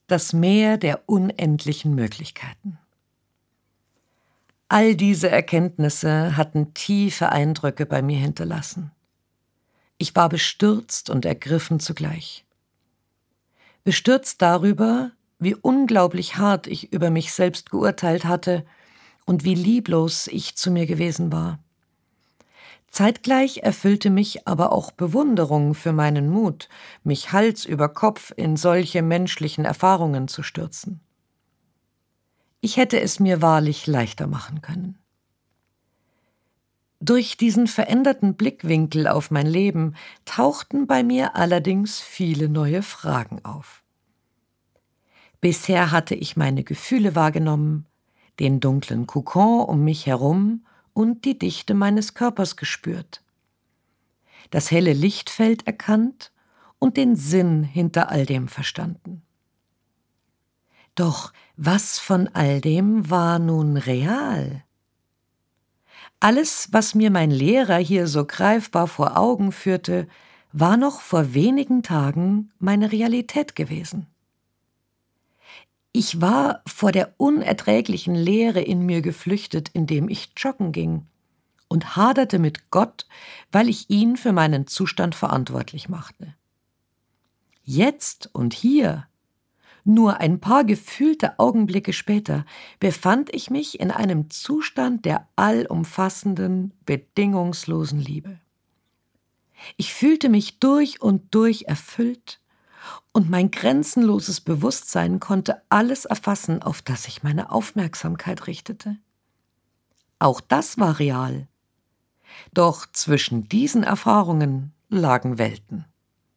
Das Meer der unendlichen Möglichkeiten. All diese Erkenntnisse hatten tiefe Eindrücke bei mir hinterlassen. Ich war bestürzt und ergriffen zugleich. Bestürzt darüber, wie unglaublich hart ich über mich selbst geurteilt hatte und wie lieblos ich zu mir gewesen war. Zeitgleich erfüllte mich aber auch Bewunderung für meinen Mut, mich Hals über Kopf in solche menschlichen Erfahrungen zu stürzen. Ich hätte es mir wahrlich leichter machen können. Durch diesen veränderten Blickwinkel auf mein Leben tauchten bei mir allerdings viele neue Fragen auf. Bisher hatte ich meine Gefühle wahrgenommen, den dunklen Kokon um mich herum und die Dichte meines Körpers gespürt, das helle Lichtfeld erkannt und den Sinn hinter all dem verstanden. Doch was von all dem war nun real? Alles, was mir mein Lehrer hier so greifbar vor Augen führte, war noch vor wenigen Tagen meine Realität gewesen. Ich war vor der unerträglichen Leere in mir geflüchtet, indem ich joggen ging und haderte mit Gott, weil ich ihn für meinen Zustand verantwortlich machte. Jetzt und hier, nur ein paar gefühlte Augenblicke später, befand ich mich in einem Zustand der allumfassenden, bedingungslosen Liebe. Ich fühlte mich durch und durch erfüllt, und mein grenzenloses Bewusstsein konnte alles erfassen, auf das ich meine Aufmerksamkeit richtete. Auch das war real. Doch zwischen diesen Erfahrungen lagen Welten.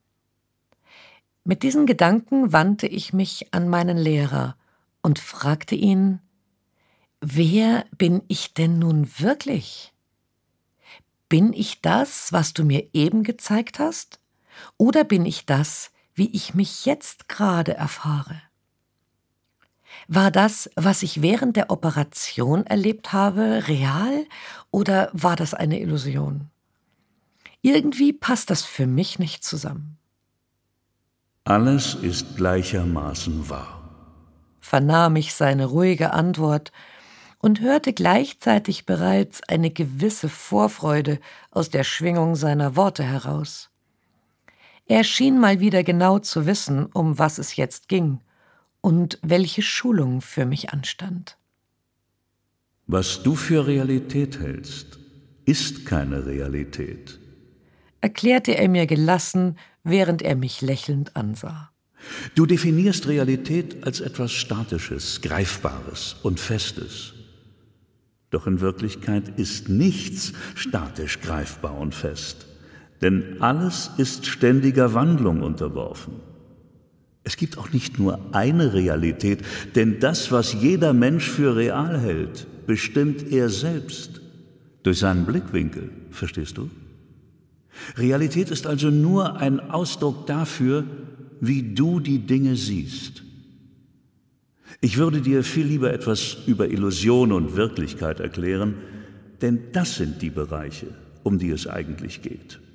Mit diesen Gedanken wandte ich mich an meinen Lehrer und fragte ihn: Wer bin ich denn nun wirklich? Bin ich das, was du mir eben gezeigt hast? Oder bin ich das, wie ich mich jetzt gerade erfahre? War das, was ich während der Operation erlebt habe, real oder war das eine Illusion? Irgendwie passt das für mich nicht zusammen. Alles ist gleichermaßen wahr, Vernahm ich seine ruhige Antwort und hörte gleichzeitig bereits eine gewisse Vorfreude aus der Schwingung seiner Worte heraus. Er schien mal wieder genau zu wissen, um was es jetzt ging und welche Schulung für mich anstand. Was du für Realität hältst, ist keine Realität, Erklärte er mir gelassen, während er mich lächelnd ansah. Du definierst Realität als etwas Statisches, Greifbares und Festes. Doch in Wirklichkeit ist nichts statisch, greifbar und fest. Denn alles ist ständiger Wandlung unterworfen. Es gibt auch nicht nur eine Realität, denn das, was jeder Mensch für real hält, bestimmt er selbst. Durch seinen Blickwinkel, verstehst du? Realität ist also nur ein Ausdruck dafür, wie du die Dinge siehst. Ich würde dir viel lieber etwas über Illusion und Wirklichkeit erklären, denn das sind die Bereiche, um die es eigentlich geht.